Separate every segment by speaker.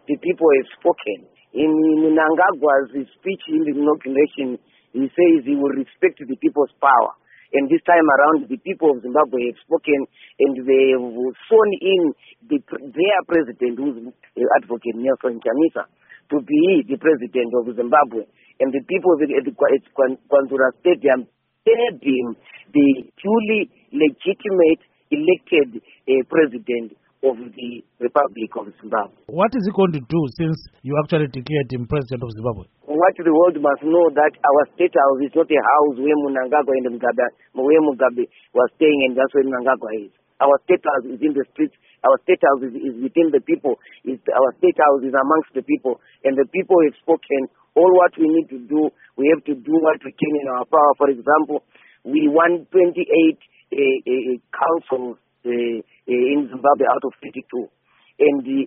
Speaker 1: the people have spoken. In Mnangagwa's speech in the inauguration, he says he will respect the people's power. And this time around, the people of Zimbabwe have spoken, and they have sworn in their president, who's Advocate Nelson Chamisa, to be the president of Zimbabwe. And the people at the Kwanzura Stadium paid him the duly legitimate elected president of the Republic of Zimbabwe.
Speaker 2: What is he going to do since you actually declared him president of Zimbabwe?
Speaker 1: What the world must know that our state house is not a house where Mnangagwa and Mugabe was staying, and that's where Mnangagwa is. Our state house is in the streets. Our state house is within the people. Our state house is amongst the people, and the people have spoken. All what we need to do, we have to do what we can in our power. For example, we want 28 councils in Zimbabwe out of 32, and the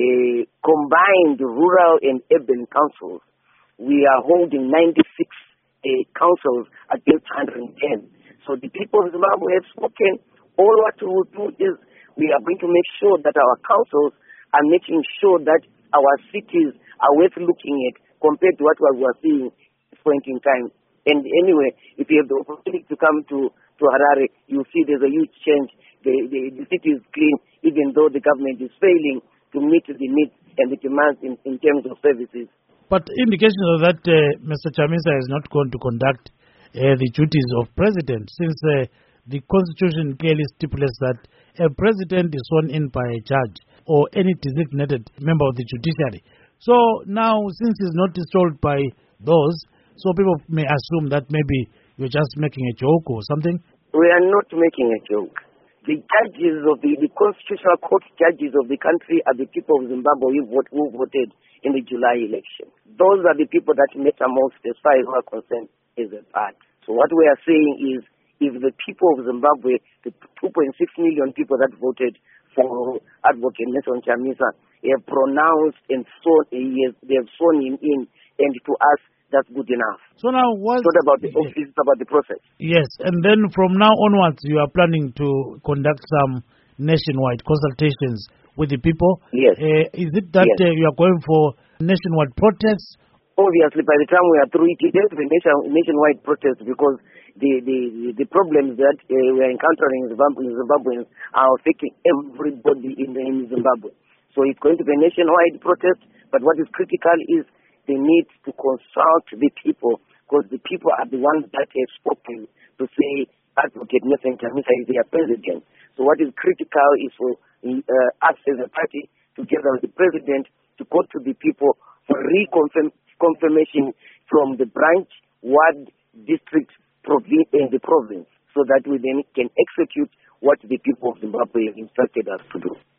Speaker 1: combined rural and urban councils, we are holding 96 councils against 110. So the people of Zimbabwe have spoken. All what we will do is we are going to make sure that our councils are making sure that our cities are worth looking at compared to what we are seeing at this point in time. And anyway, if you have the opportunity to come to Harare, you'll see there's a huge change. The city is clean, even though the government is failing to meet the needs and the demands in terms of services.
Speaker 2: But indications of that Mr. Chamisa is not going to conduct the duties of president, since the Constitution clearly stipulates that a president is sworn in by a judge or any designated member of the judiciary. So now, since he's not installed by those, so people may assume that maybe you're just making a joke or something.
Speaker 1: We are not making a joke. The judges of the Constitutional Court judges of the country are the people of Zimbabwe who voted in the July election. Those are the people that matter most as far as we are concerned as a part. So what we are saying is, if the people of Zimbabwe, the 2.6 million people that voted for Advocate Nelson Chamisa, have pronounced and they have sworn him in, and to us, that's good enough.
Speaker 2: So now
Speaker 1: it's not about the office, it's about the process.
Speaker 2: Yes, and then from now onwards, you are planning to conduct some nationwide consultations with the people.
Speaker 1: Yes.
Speaker 2: Is it that you are going for nationwide protests?
Speaker 1: Obviously, by the time we are through it, it will be nationwide protests, because the problems that we are encountering in Zimbabweans are affecting everybody in Zimbabwe. So it's going to be a nationwide protest, but what is critical is they need to consult the people, because the people are the ones that have spoken to say Advocate Nelson Chamisa is their president. So what is critical is for us as a party, together with the president, to go to the people for confirmation from the branch, ward, district, province, and the province, so that we then can execute what the people of Zimbabwe instructed us to do.